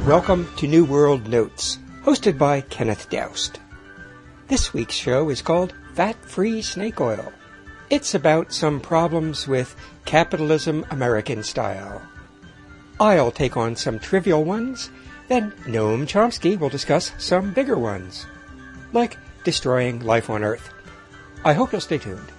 Welcome to New World Notes, hosted by Kenneth Doust. This week's show is called Fat-Free Snake Oil. It's about some problems with capitalism American style. I'll take on some trivial ones, then Noam Chomsky will discuss some bigger ones, like destroying life on Earth. I hope you'll stay tuned.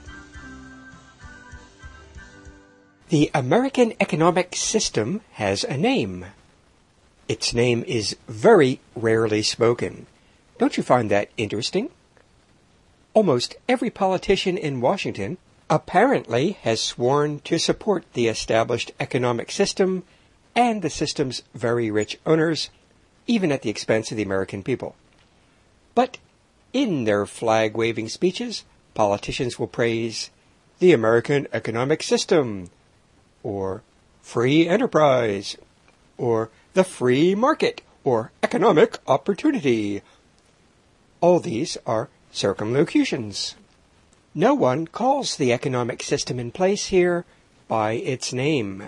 The American economic system has a name. Its name is very rarely spoken. Don't you find that interesting? Almost every politician in Washington apparently has sworn to support the established economic system and the system's very rich owners, even at the expense of the American people. But in their flag-waving speeches, politicians will praise the American economic system, or free enterprise, or the free market, or economic opportunity. All these are circumlocutions. No one calls the economic system in place here by its name.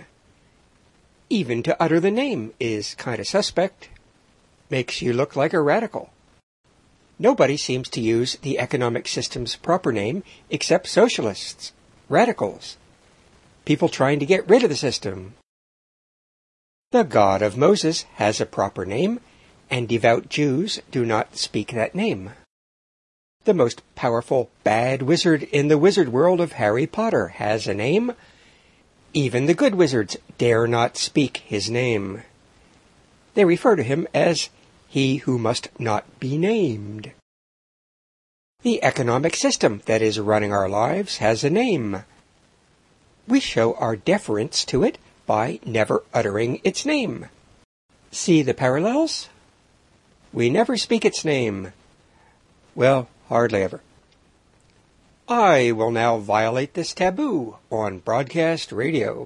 Even to utter the name is kind of suspect. Makes you look like a radical. Nobody seems to use the economic system's proper name except socialists, radicals, people trying to get rid of the system. The God of Moses has a proper name, and devout Jews do not speak that name. The most powerful bad wizard in the wizard world of Harry Potter has a name. Even the good wizards dare not speak his name. They refer to him as he who must not be named. The economic system that is running our lives has a name. We show our deference to it by never uttering its name. See the parallels? We never speak its name. Well, hardly ever. I will now violate this taboo on broadcast radio.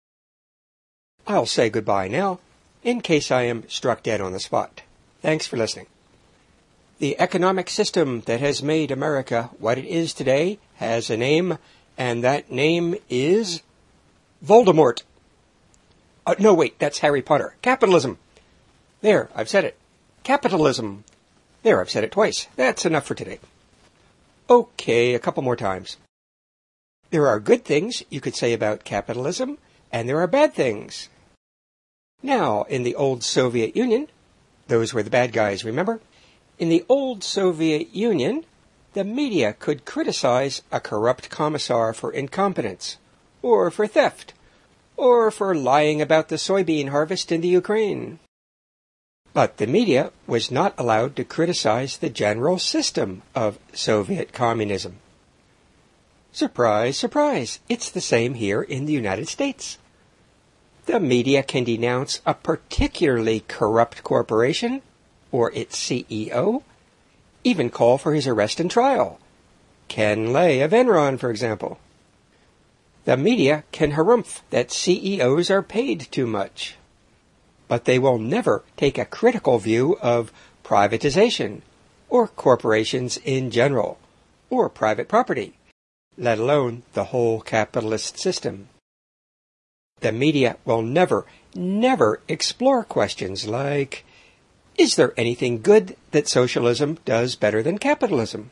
I'll say goodbye now, in case I am struck dead on the spot. Thanks for listening. The economic system that has made America what it is today has a name, and that name is Voldemort. No, wait, that's Harry Potter. Capitalism. There, I've said it. Capitalism. There, I've said it twice. That's enough for today. Okay, a couple more times. There are good things you could say about capitalism, and there are bad things. Now, in the old Soviet Union, those were the bad guys, remember? In the old Soviet Union, the media could criticize a corrupt commissar for incompetence, or for theft, or for lying about the soybean harvest in the Ukraine. But the media was not allowed to criticize the general system of Soviet communism. Surprise, surprise, it's the same here in the United States. The media can denounce a particularly corrupt corporation, or its CEO, even call for his arrest and trial. Ken Lay of Enron, for example. The media can harumph that CEOs are paid too much. But they will never take a critical view of privatization, or corporations in general, or private property, let alone the whole capitalist system. The media will never explore questions like, is there anything good that socialism does better than capitalism?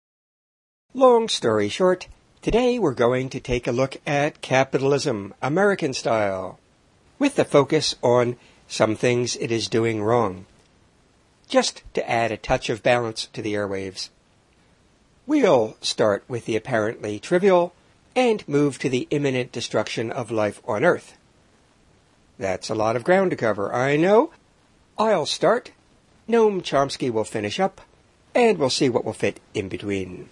Long story short, today we're going to take a look at capitalism, American style, with the focus on some things it is doing wrong, just to add a touch of balance to the airwaves. We'll start with the apparently trivial and move to the imminent destruction of life on Earth. That's a lot of ground to cover, I know. I'll start, Noam Chomsky will finish up, and we'll see what will fit in between.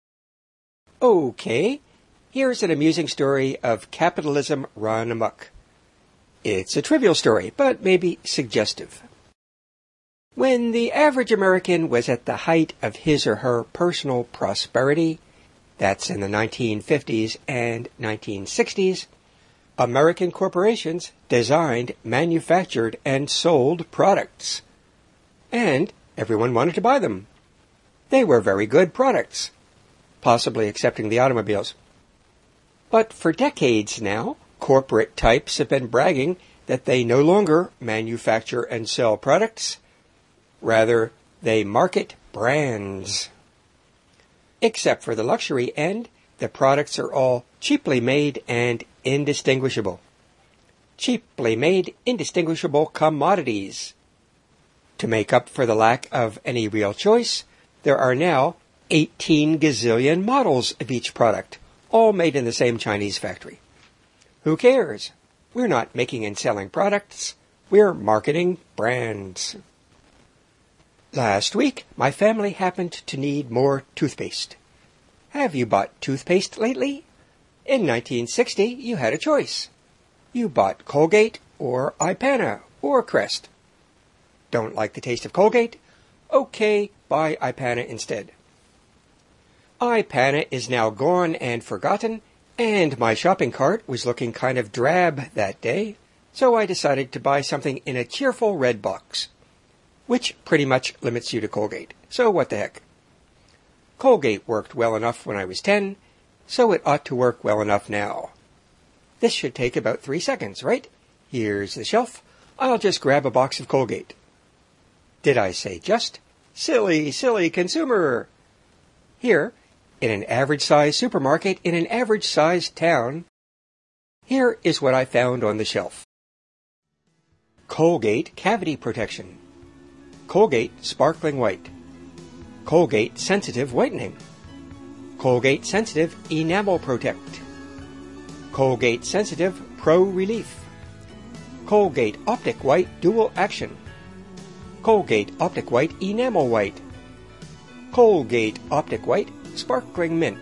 Okay, here's an amusing story of capitalism run amok. It's a trivial story, but maybe suggestive. When the average American was at the height of his or her personal prosperity, that's in the 1950s and 1960s, American corporations designed, manufactured, and sold products. And everyone wanted to buy them. They were very good products, possibly excepting the automobiles. But for decades now, corporate types have been bragging that they no longer manufacture and sell products. Rather, they market brands. Except for the luxury end, the products are all cheaply made and indistinguishable. Cheaply made, indistinguishable commodities. To make up for the lack of any real choice, there are now 18 gazillion models of each product, all made in the same Chinese factory. Who cares? We're not making and selling products. We're marketing brands. Last week, my family happened to need more toothpaste. Have you bought toothpaste lately? In 1960, you had a choice. You bought Colgate or Ipana or Crest. Don't like the taste of Colgate? Okay, buy Ipana instead. Ipana is now gone and forgotten, and my shopping cart was looking kind of drab that day, so I decided to buy something in a cheerful red box, which pretty much limits you to Colgate, so what the heck. Colgate worked well enough when I was 10, so it ought to work well enough now. This should take about 3 seconds, right? Here's the shelf. I'll just grab a box of Colgate. Did I say just? Silly, silly consumer! Here, in an average-sized supermarket in an average-sized town, here is what I found on the shelf. Colgate Cavity Protection. Colgate Sparkling White. Colgate Sensitive Whitening. Colgate Sensitive Enamel Protect. Colgate Sensitive Pro Relief. Colgate Optic White Dual Action. Colgate Optic White Enamel White. Colgate Optic White Sparkling Mint.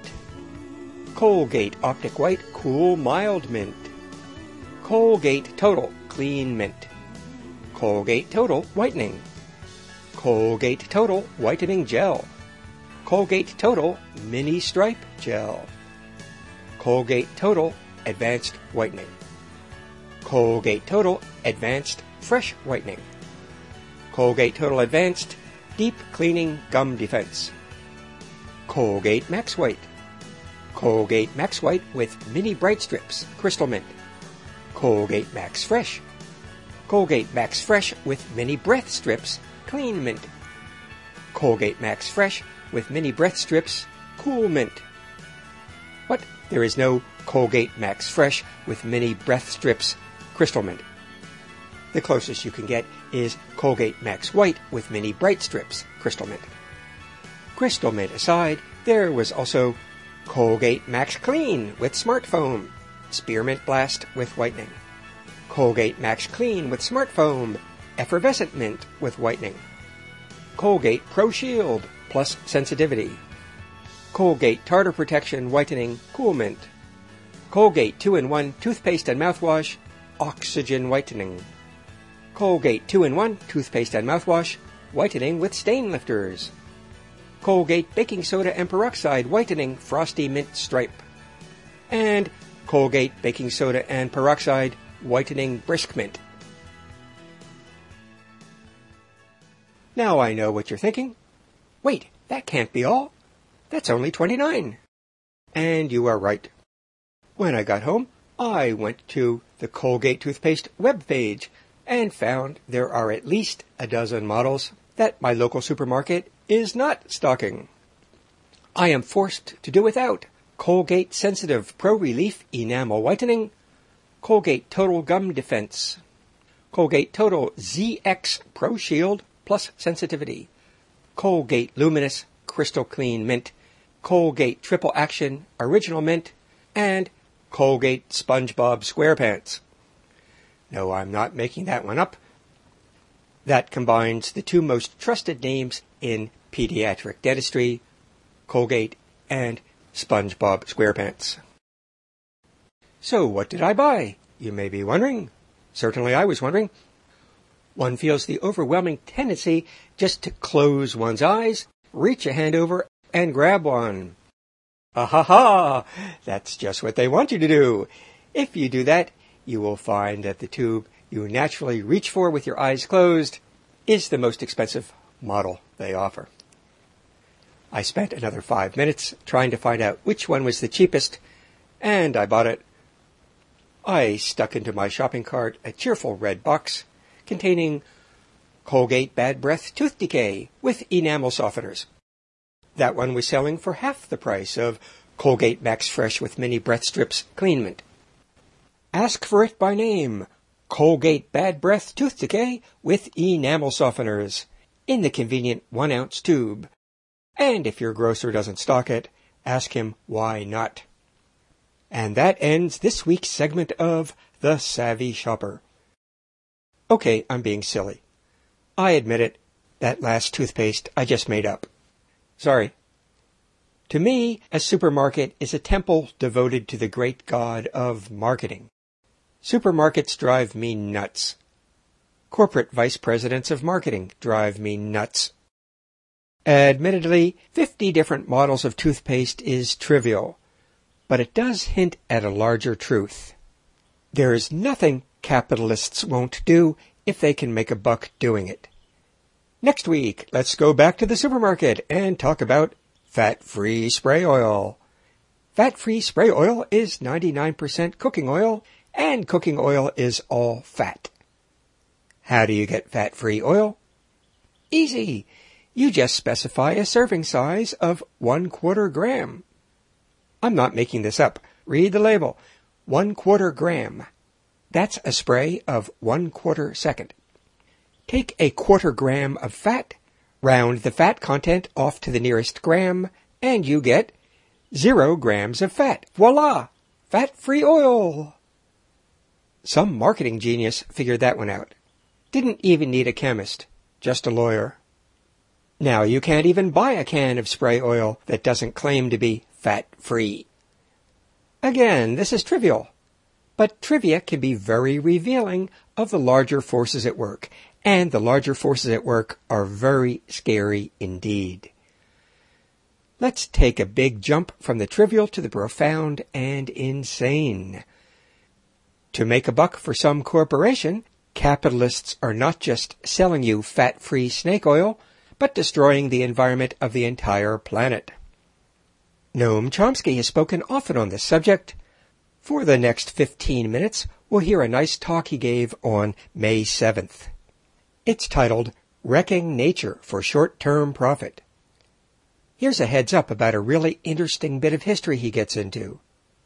Colgate Optic White Cool Mild Mint. Colgate Total Clean Mint. Colgate Total Whitening. Colgate Total Whitening Gel. Colgate Total Mini Stripe Gel. Colgate Total Advanced Whitening. Colgate Total Advanced Fresh Whitening. Colgate Total Advanced Deep Cleaning Gum Defense. Colgate Max White. Colgate Max White with Mini Bright Strips, Crystal Mint. Colgate Max Fresh. Colgate Max Fresh with Mini Breath Strips, Clean Mint. Colgate Max Fresh with Mini Breath Strips, Cool Mint. What? There is no Colgate Max Fresh with Mini Breath Strips, Crystal Mint. The closest you can get is Colgate Max White with Mini Bright Strips, Crystal Mint. Crystal Mint aside, there was also Colgate Max Clean with Smart Foam, Spearmint Blast with Whitening. Colgate Max Clean with Smart Foam, Effervescent Mint with Whitening. Colgate Pro Shield plus Sensitivity. Colgate Tartar Protection Whitening Cool Mint. Colgate 2-in-1 Toothpaste and Mouthwash, Oxygen Whitening. Colgate 2-in-1 Toothpaste and Mouthwash, Whitening with Stain Lifters. Colgate Baking Soda and Peroxide Whitening Frosty Mint Stripe. And Colgate Baking Soda and Peroxide Whitening Brisk Mint. Now I know what you're thinking. Wait, that can't be all. That's only $29. And you are right. When I got home, I went to the Colgate Toothpaste webpage and found there are at least a dozen models that my local supermarket is not stocking. I am forced to do without Colgate Sensitive Pro Relief Enamel Whitening, Colgate Total Gum Defense, Colgate Total ZX Pro Shield plus Sensitivity, Colgate Luminous Crystal Clean Mint, Colgate Triple Action Original Mint, and Colgate SpongeBob SquarePants. No, I'm not making that one up. That combines the two most trusted names in pediatric dentistry, Colgate and SpongeBob SquarePants. So what did I buy? You may be wondering. Certainly I was wondering. One feels the overwhelming tendency just to close one's eyes, reach a hand over, and grab one. Ha! That's just what they want you to do. If you do that, you will find that the tube you naturally reach for with your eyes closed is the most expensive model they offer. I spent another 5 minutes trying to find out which one was the cheapest, and I bought it. I stuck into my shopping cart a cheerful red box containing Colgate Bad Breath Tooth Decay with enamel softeners. That one was selling for half the price of Colgate Max Fresh with Mini Breath Strips Clean Mint. Ask for it by name, Colgate Bad Breath Tooth Decay with enamel softeners, in the convenient 1-ounce tube. And if your grocer doesn't stock it, ask him why not. And that ends this week's segment of The Savvy Shopper. Okay, I'm being silly. I admit it, that last toothpaste I just made up. Sorry. To me, a supermarket is a temple devoted to the great god of marketing. Supermarkets drive me nuts. Corporate vice presidents of marketing drive me nuts. Admittedly, 50 different models of toothpaste is trivial, but it does hint at a larger truth. There is nothing capitalists won't do if they can make a buck doing it. Next week, let's go back to the supermarket and talk about fat-free spray oil. Fat-free spray oil is 99% cooking oil, and cooking oil is all fat. How do you get fat-free oil? Easy. You just specify a serving size of 1/4 gram. I'm not making this up. Read the label. 1/4 gram. That's a spray of 1/4 second. Take a 1/4 gram of fat, round the fat content off to the nearest gram, and you get 0 grams of fat. Voila! Fat-free oil! Some marketing genius figured that one out. Didn't even need a chemist, just a lawyer. Now you can't even buy a can of spray oil that doesn't claim to be fat-free. Again, this is trivial, but trivia can be very revealing of the larger forces at work, and the larger forces at work are very scary indeed. Let's take a big jump from the trivial to the profound and insane. To make a buck for some corporation, capitalists are not just selling you fat-free snake oil, but destroying the environment of the entire planet. Noam Chomsky has spoken often on this subject. For the next 15 minutes, we'll hear a nice talk he gave on May 7th. It's titled, Wrecking Nature for Short-Term Profit. Here's a heads up about a really interesting bit of history he gets into.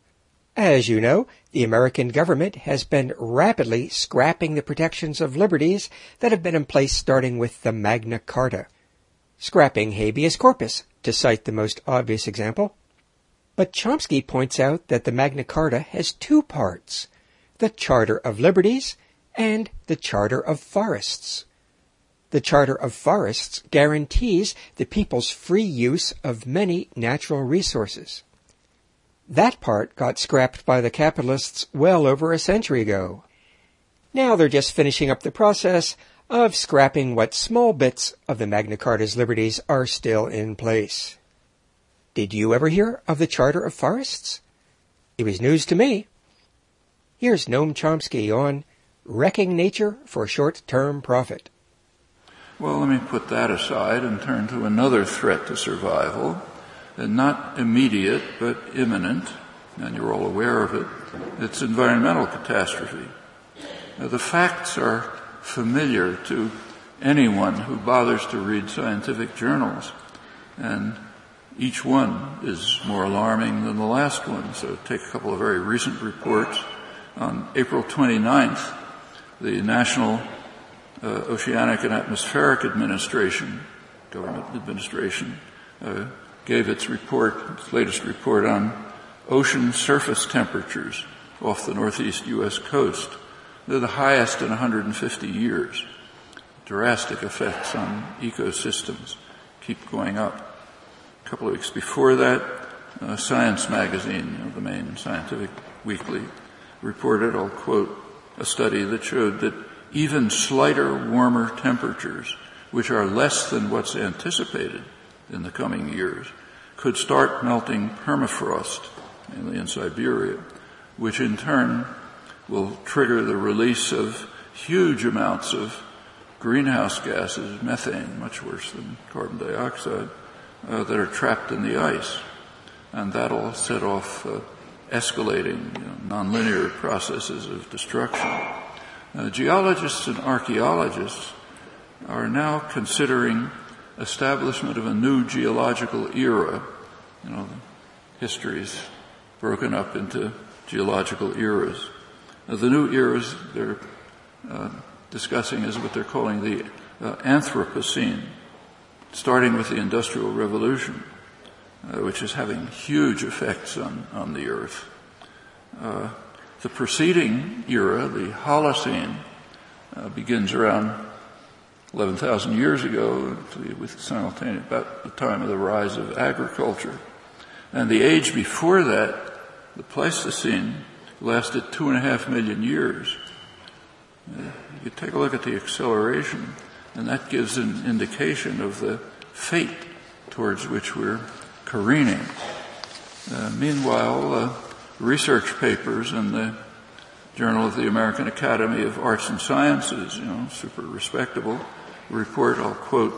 As you know, the American government has been rapidly scrapping the protections of liberties that have been in place starting with the Magna Carta. Scrapping habeas corpus, to cite the most obvious example. But Chomsky points out that the Magna Carta has 2 parts, the Charter of Liberties and the Charter of Forests. The Charter of Forests guarantees the people's free use of many natural resources. That part got scrapped by the capitalists well over a century ago. Now they're just finishing up the process of scrapping what small bits of the Magna Carta's liberties are still in place. Did you ever hear of the Charter of Forests? It was news to me. Here's Noam Chomsky on Wrecking Nature for Short-Term Profit. Well, let me put that aside and turn to another threat to survival, and not immediate but imminent, and you're all aware of it. It's environmental catastrophe. Now, the facts are familiar to anyone who bothers to read scientific journals, and each one is more alarming than the last one. So take a couple of very recent reports. On April 29th, the National Oceanic and Atmospheric Administration, government administration, gave its latest report on ocean surface temperatures off the northeast U.S. coast. They're the highest in 150 years. Drastic effects on ecosystems keep going up. A couple of weeks before that, Science magazine, the main scientific weekly, reported, I'll quote, a study that showed that even slighter, warmer temperatures, which are less than what's anticipated in the coming years, could start melting permafrost, mainly in Siberia, which in turn will trigger the release of huge amounts of greenhouse gases, methane, much worse than carbon dioxide, that are trapped in the ice. And that'll set off escalating, nonlinear processes of destruction. Geologists and archaeologists are now considering establishment of a new geological era. History is broken up into geological eras. The new eras they're discussing is what they're calling the Anthropocene, starting with the Industrial Revolution, which is having huge effects on the Earth. The preceding era, the Holocene, begins around 11,000 years ago, with simultaneous about the time of the rise of agriculture. And the age before that, the Pleistocene, lasted 2.5 million years. You take a look at the acceleration, and that gives an indication of the fate towards which we're careening. Meanwhile, research papers in the Journal of the American Academy of Arts and Sciences, super respectable report, I'll quote,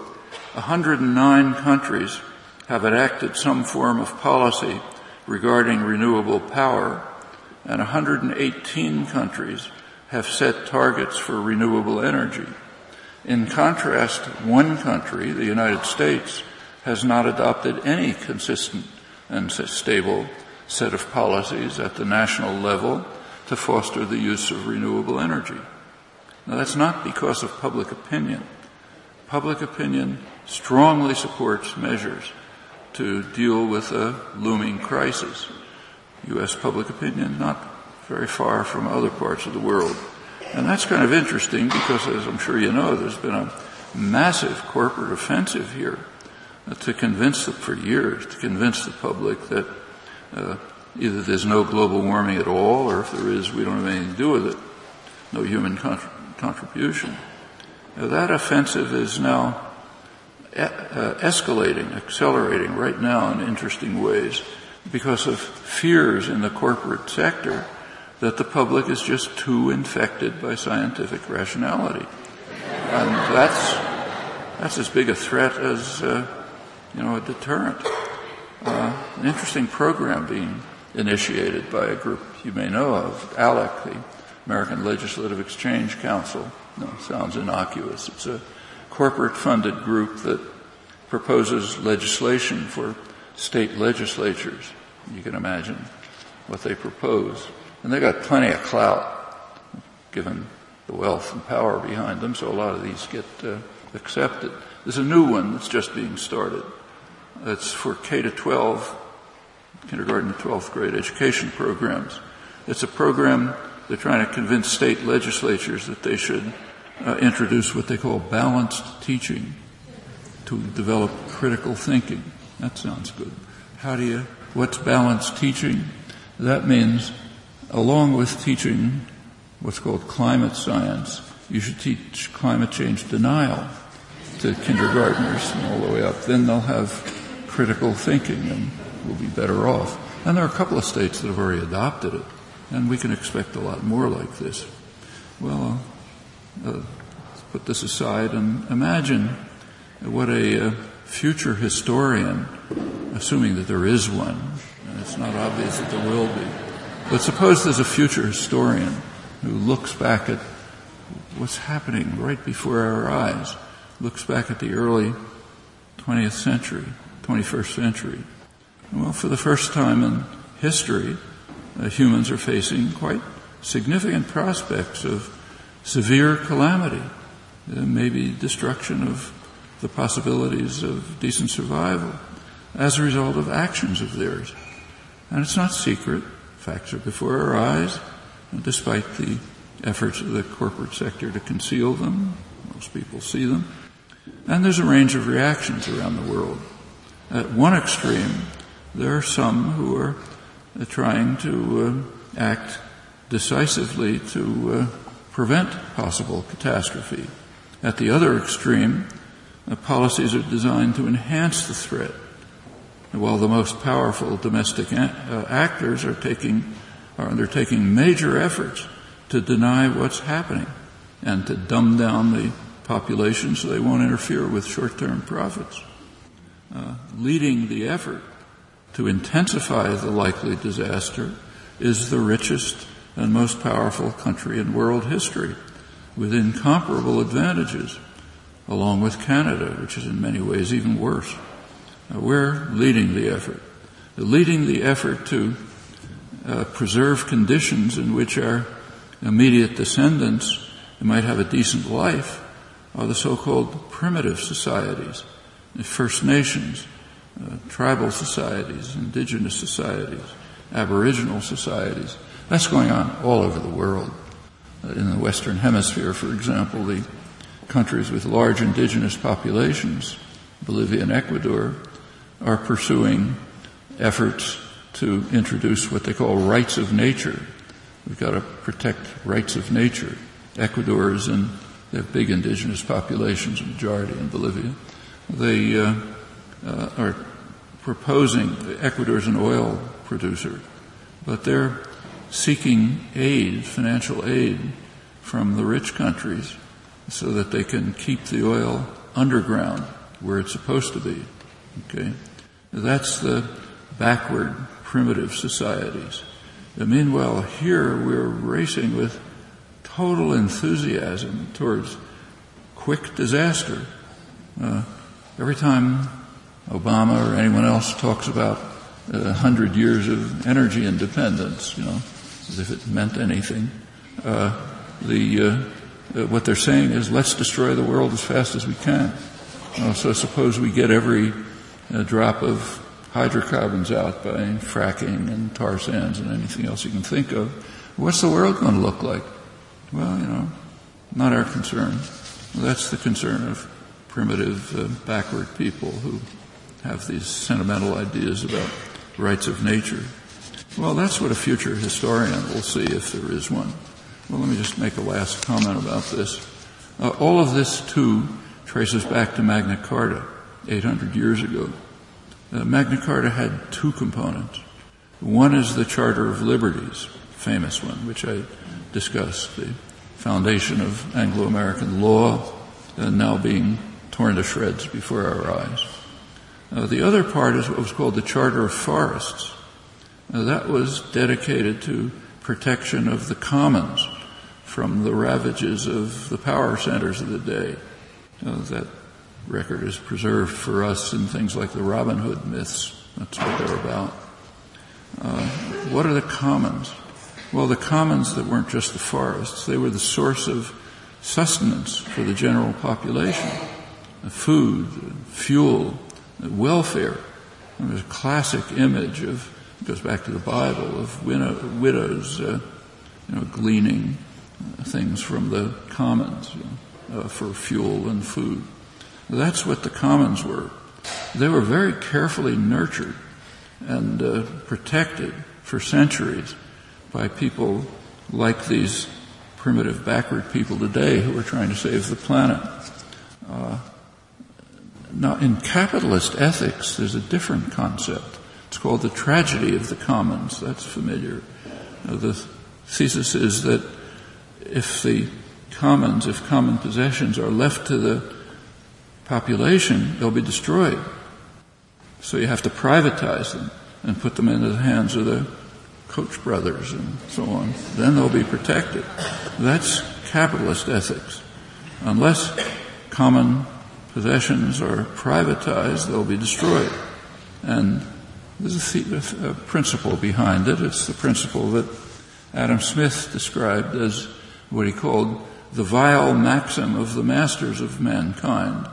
109 countries have enacted some form of policy regarding renewable power, and 118 countries have set targets for renewable energy. In contrast, one country, the United States, has not adopted any consistent and stable set of policies at the national level to foster the use of renewable energy. Now, that's not because of public opinion. Public opinion strongly supports measures to deal with a looming crisis. U.S. public opinion not very far from other parts of the world. And that's kind of interesting because, as I'm sure you know, there's been a massive corporate offensive here to convince them for years, to convince the public that either there's no global warming at all, or if there is, we don't have anything to do with it. No human contribution. That offensive is now escalating, accelerating right now in interesting ways because of fears in the corporate sector that the public is just too infected by scientific rationality. And that's as big a threat as, a deterrent. An interesting program being initiated by a group you may know of, ALEC, the American Legislative Exchange Council. No, sounds innocuous. It's a corporate-funded group that proposes legislation for state legislatures. You can imagine what they propose. And they got plenty of clout, given the wealth and power behind them, so a lot of these get accepted. There's a new one that's just being started. It's for K-12, kindergarten to 12th grade education programs. It's a program they're trying to convince state legislatures that they should introduce what they call balanced teaching to develop critical thinking. That sounds good. What's balanced teaching? That means, along with teaching what's called climate science, you should teach climate change denial to kindergartners and all the way up. Then they'll have critical thinking and we'll be better off. And there are a couple of states that have already adopted it, and we can expect a lot more like this. Well, let's put this aside and imagine what a future historian, assuming that there is one, and it's not obvious that there will be, but suppose there's a future historian who looks back at what's happening right before our eyes, looks back at the early 20th century, 21st century. Well, for the first time in history, humans are facing quite significant prospects of severe calamity, maybe destruction of the possibilities of decent survival as a result of actions of theirs. And it's not secret. Facts are before our eyes, and despite the efforts of the corporate sector to conceal them. Most people see them. And there's a range of reactions around the world. At one extreme, there are some who are trying to act decisively to prevent possible catastrophe. At the other extreme, policies are designed to enhance the threat, while the most powerful domestic actors are undertaking major efforts to deny what's happening and to dumb down the population so they won't interfere with short-term profits. Leading the effort to intensify the likely disaster is the richest and most powerful country in world history, with incomparable advantages, along with Canada, which is in many ways even worse. We're leading the effort to preserve conditions in which our immediate descendants might have a decent life are the so-called primitive societies, the First Nations, tribal societies, indigenous societies, aboriginal societies. That's going on all over the world. In the Western Hemisphere, for example, the countries with large indigenous populations, Bolivia and Ecuador, are pursuing efforts to introduce what they call rights of nature. We've got to protect rights of nature. Ecuador is they have big indigenous populations, a majority in Bolivia. They are proposing, Ecuador is an oil producer, but they're seeking aid, financial aid, from the rich countries so that they can keep the oil underground where it's supposed to be. Okay? That's the backward, primitive societies. And meanwhile, here we're racing with total enthusiasm towards quick disaster. Every time Obama or anyone else talks about 100 years of energy independence, as if it meant anything, what they're saying is, let's destroy the world as fast as we can. So suppose we get every drop of hydrocarbons out by fracking and tar sands and anything else you can think of. What's the world going to look like? Well, not our concern. Well, that's the concern of primitive, backward people who have these sentimental ideas about rights of nature. Well, that's what a future historian will see if there is one. Well, let me just make a last comment about this. All of this, too, traces back to Magna Carta, 800 years ago. Magna Carta had two components. One is the Charter of Liberties, famous one, which I discussed, the foundation of Anglo-American law, now being torn to shreds before our eyes. The other part is what was called the Charter of Forests. That was dedicated to protection of the commons from the ravages of the power centers of the day. That record is preserved for us in things like the Robin Hood myths. That's what they're about. What are the commons? Well, the commons that weren't just the forests, they were the source of sustenance for the general population. Food, fuel, welfare. And there's a classic image it goes back to the Bible, of widows, gleaning things from the commons for fuel and food. That's what the commons were. They were very carefully nurtured and protected for centuries by people like these primitive backward people today who are trying to save the planet. Now, in capitalist ethics, there's a different concept. It's called the tragedy of the commons. That's familiar. The thesis is that if common possessions are left to the population, they'll be destroyed. So you have to privatize them and put them into the hands of the Koch brothers and so on. Then they'll be protected. That's capitalist ethics. Unless common possessions are privatized, they'll be destroyed. And there's a principle behind it. It's the principle that Adam Smith described as what he called the vile maxim of the masters of mankind.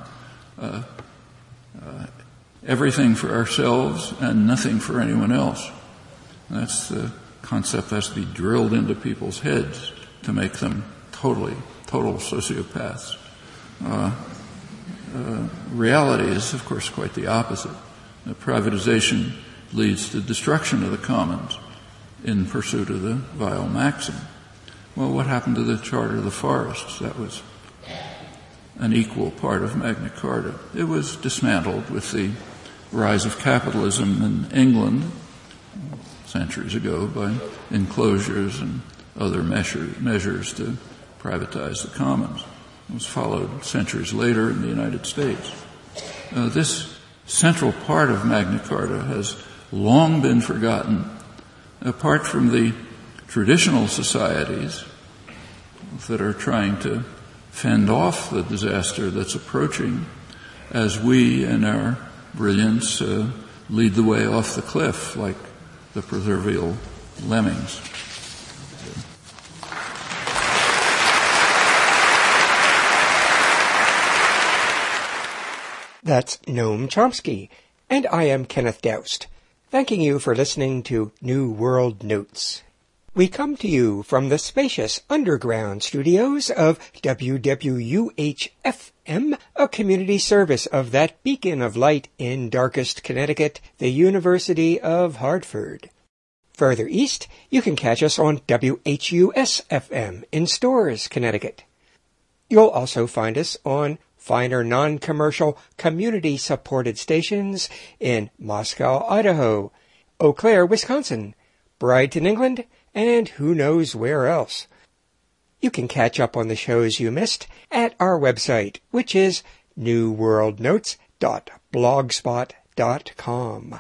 Everything for ourselves and nothing for anyone else. That's the concept that has to be drilled into people's heads to make them total sociopaths. Reality is, of course, quite the opposite. Privatization leads to destruction of the commons in pursuit of the vile maxim. Well, what happened to the Charter of the Forests? That was an equal part of Magna Carta. It was dismantled with the rise of capitalism in England centuries ago by enclosures and other measures to privatize the commons. It was followed centuries later in the United States. This central part of Magna Carta has long been forgotten apart from the traditional societies that are trying to fend off the disaster that's approaching, as we and our brilliance lead the way off the cliff like the proverbial lemmings. That's Noam Chomsky, and I am Kenneth Doust, thanking you for listening to New World Notes. We come to you from the spacious underground studios of WWUH-FM, a community service of that beacon of light in darkest Connecticut, the University of Hartford. Further east, you can catch us on WHUS-FM in Storrs, Connecticut. You'll also find us on finer non-commercial community-supported stations in Moscow, Idaho, Eau Claire, Wisconsin, Brighton, England, and who knows where else. You can catch up on the shows you missed at our website, which is newworldnotes.blogspot.com.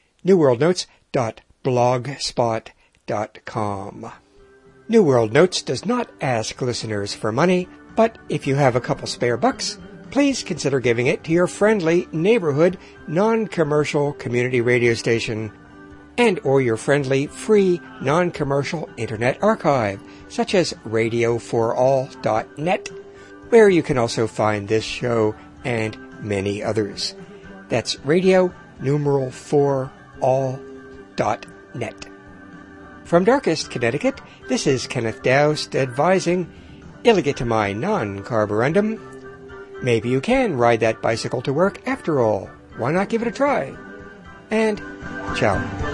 newworldnotes.blogspot.com. New World Notes does not ask listeners for money, but if you have a couple spare bucks, please consider giving it to your friendly neighborhood non-commercial community radio station and or your friendly free non-commercial internet archive, such as radioforall.net, where you can also find this show and many others. That's radio4all.net. From darkest Connecticut, this is Kenneth Doust advising, Illegitimai non carborundum. Maybe you can ride that bicycle to work after all. Why not give it a try? And ciao.